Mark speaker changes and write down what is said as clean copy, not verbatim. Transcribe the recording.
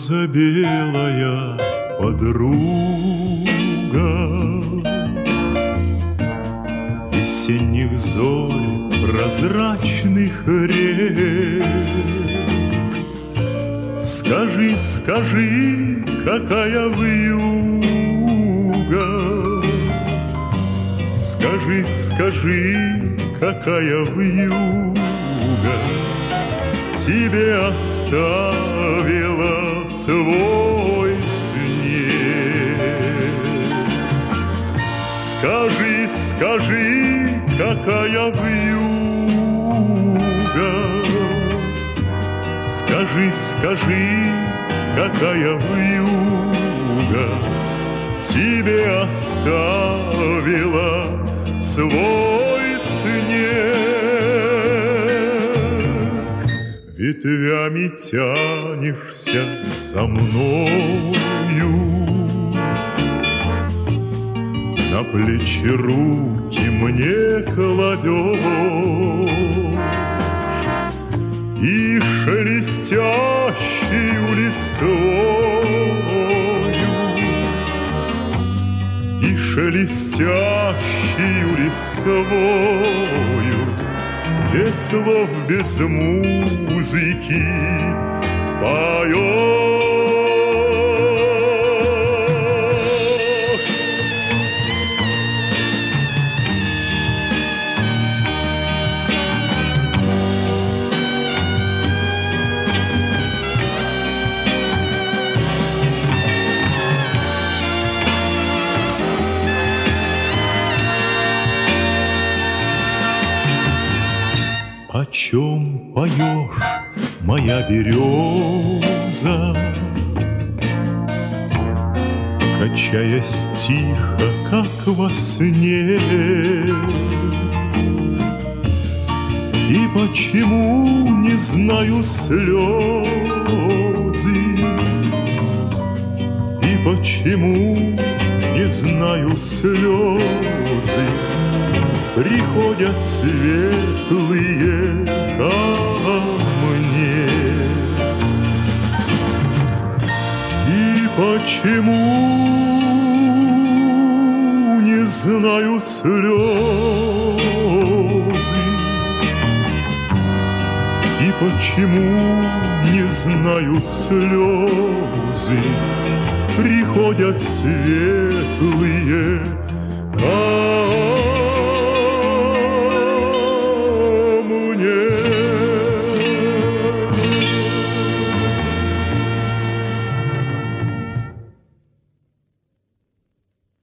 Speaker 1: роза белая, подруга весенних зорь, прозрачных рек. Скажи, скажи, какая вьюга, скажи, скажи, какая вьюга тебе оставила свой снег. Скажи, скажи, какая вьюга, скажи, скажи, какая вьюга тебе оставила свой снег. Ветвями тянешься за мною, на плечи руки мне кладешь, и шелестящей листвою, и шелестящей листвою, без слов, без музыки поешь. О чем поешь, моя береза, качаясь тихо, как во сне? И почему не знаю слезы, и почему не знаю слезы приходят светлые ко мне? И почему не знаю слезы, и почему не знаю слезы приходят светлые